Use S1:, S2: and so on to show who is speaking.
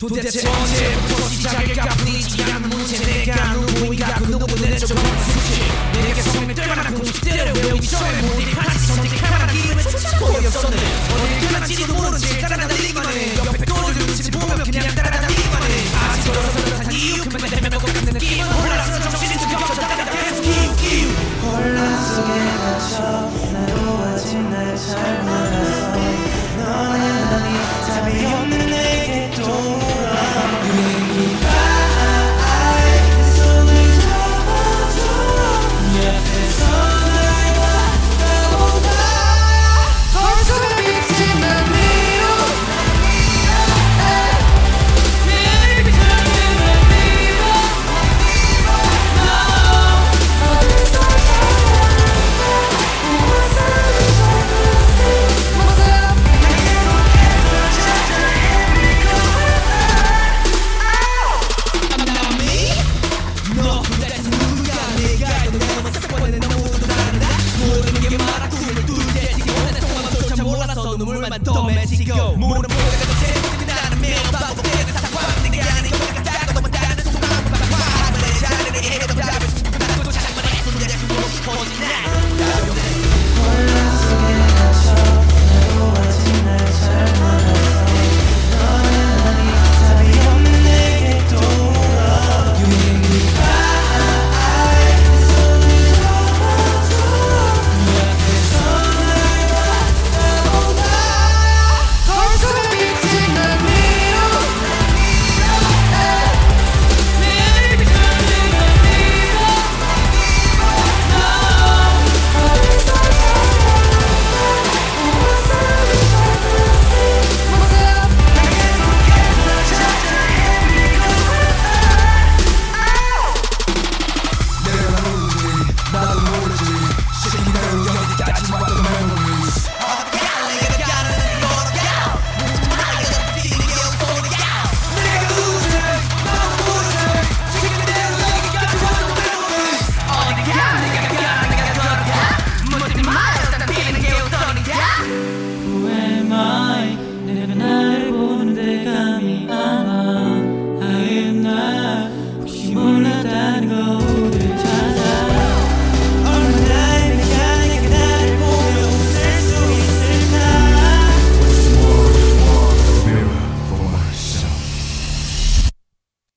S1: 도대체 언제부터 시작일까 보이지 않는 문제 내가 누구인가 그 누구는 좀 수치 내게 성을 뜰 만한 공식들을 외우기 전에 몰입한 지 선택할 만한 기회는 거의 없었는데 어딜 가는지도 모른 채 따라다니기만 해 옆에 또를 눈치를 보면 그냥 따라다니기만 해 아직 걸어서 그렇단 이유 그만 내면 것 같은 느낌은 혼란스러운 정신이 좀 겹쳐다가 계속 기우
S2: 혼란 속에 갇혀 외로워진 날 잘 몰랐어 너는 답이 없는 내게 돌아 네가 내 손을 잡아줘 옆에서 날 바라보다 거울속에 비친 난 위로 내 비춰진 날 위로 어디서
S1: 눈물만 더 맺히고 모르는 모래가 새롭게 나는 매일 반복되는 상황 내가 아닌 것 같다고 너만 다른 속마음을 막 화를 내 자리를 해도 답을 수고 자꾸만 손에 손으로 퍼지네